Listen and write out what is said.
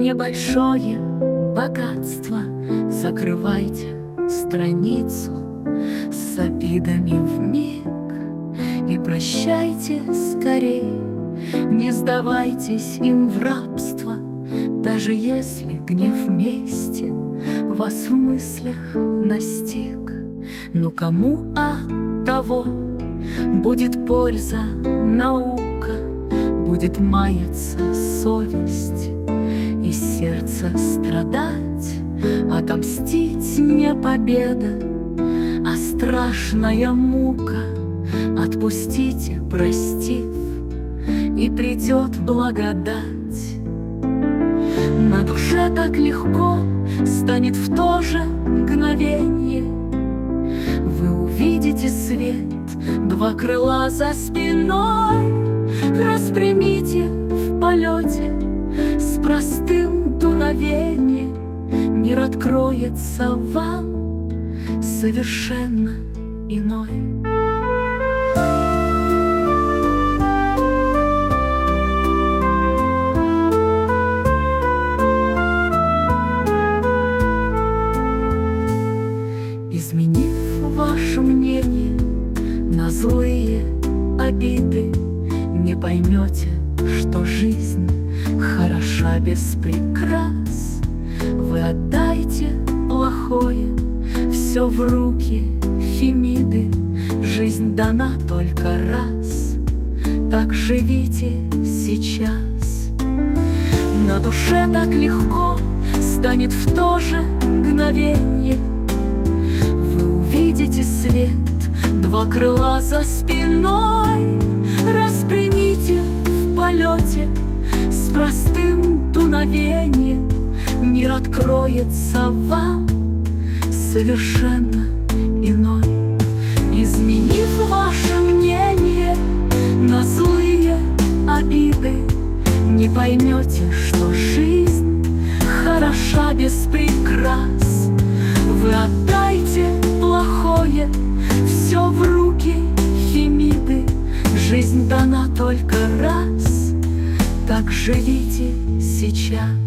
небольшое богатство, закрывайте страницу с обидами вмиг и прощайте скорей. Не сдавайтесь им в рабство, даже если гнев мести вас в мыслях настиг. Но кому от того будет польза, наука, будет маяться совесть и сердце страдать? Отомстить не победа, а страшная мука. Отпустите, простив, и придет благодать. На душе так легко станет в то же мгновенье. Вы увидите свет, два крыла за спиной. Распрямите в полете с простым дуновением. Мир откроется вам совершенно иной. Изменив ваше мнение на злые обиды, не поймете, что жизнь хороша без прикрас. Вы отдайте плохое все в руки Фемиды. Жизнь дана только раз, так живите сейчас. На душе так легко станет в то же мгновенье. Вы увидите свет, два крыла за спиной. Распрямите в полете с простым дуновением. Мир откроется вам совершенно иной. Изменив ваше мнение на злые обиды, не поймете, что жизнь хороша без прикрас. Вы отдайте плохое все в руки Фемиды. Жизнь дана только раз, так живите сейчас.